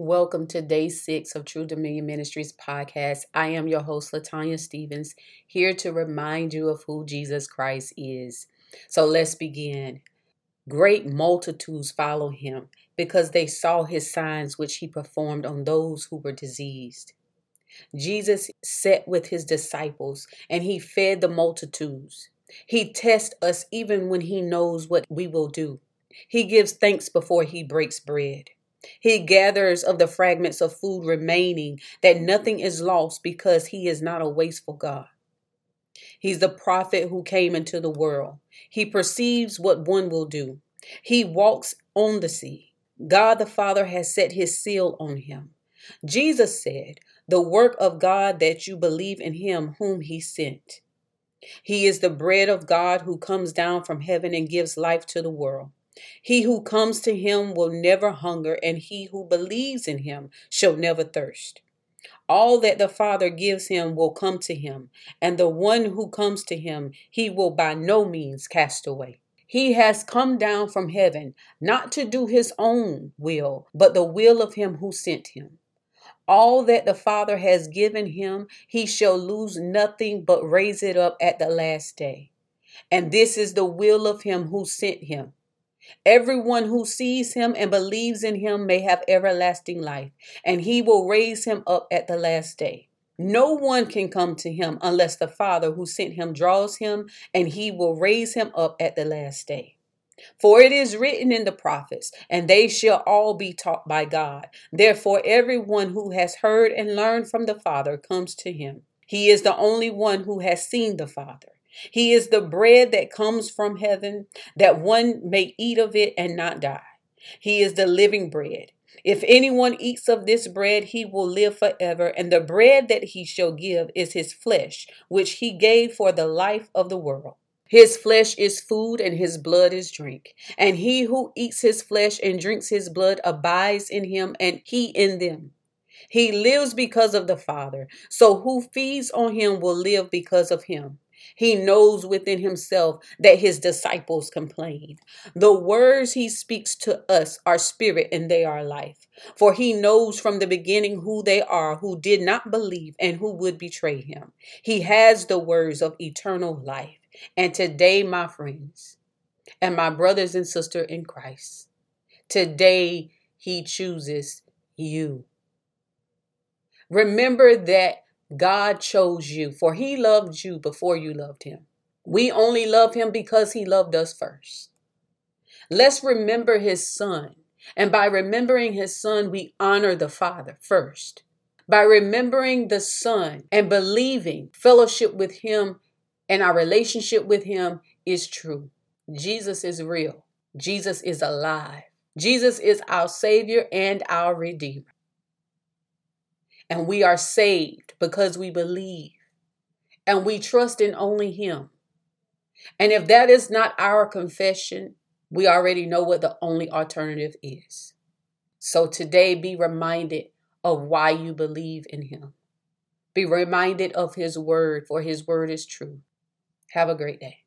Welcome to day 6 of True Dominion Ministries podcast. I am your host, Latanya Stevens, here to remind you of who Jesus Christ is. So let's begin. Great multitudes follow him because they saw his signs which he performed on those who were diseased. Jesus sat with his disciples and he fed the multitudes. He tests us even when he knows what we will do. He gives thanks before he breaks bread. He gathers of the fragments of food remaining that nothing is lost because he is not a wasteful God. He's the prophet who came into the world. He perceives what one will do. He walks on the sea. God the Father has set his seal on him. Jesus said, "The work of God that you believe in him whom he sent." He is the bread of God who comes down from heaven and gives life to the world. He who comes to him will never hunger, and he who believes in him shall never thirst. All that the Father gives him will come to him, and the one who comes to him he will by no means cast away. He has come down from heaven, not to do his own will, but the will of him who sent him. All that the Father has given him, he shall lose nothing but raise it up at the last day. And this is the will of him who sent him. Everyone who sees him and believes in him may have everlasting life, and he will raise him up at the last day. No one can come to him unless the Father who sent him draws him, and he will raise him up at the last day. For it is written in the prophets, and they shall all be taught by God. Therefore, everyone who has heard and learned from the Father comes to him. He is the only one who has seen the Father. He is the bread that comes from heaven, that one may eat of it and not die. He is the living bread. If anyone eats of this bread, he will live forever. And the bread that he shall give is his flesh, which he gave for the life of the world. His flesh is food and his blood is drink. And he who eats his flesh and drinks his blood abides in him and he in them. He lives because of the Father. So who feeds on him will live because of him. He knows within himself that his disciples complain. The words he speaks to us are spirit and they are life. For he knows from the beginning who they are who did not believe and who would betray him. He has the words of eternal life. And today, my friends and my brothers and sisters in Christ, today he chooses you. Remember that God chose you, for he loved you before you loved him. We only love him because he loved us first. Let's remember his son. And by remembering his son, we honor the Father first. By remembering the Son and believing fellowship with him and our relationship with him is true. Jesus is real. Jesus is alive. Jesus is our Savior and our Redeemer. And we are saved because we believe and we trust in only him. And if that is not our confession, we already know what the only alternative is. So today, be reminded of why you believe in him. Be reminded of his word, for his word is true. Have a great day.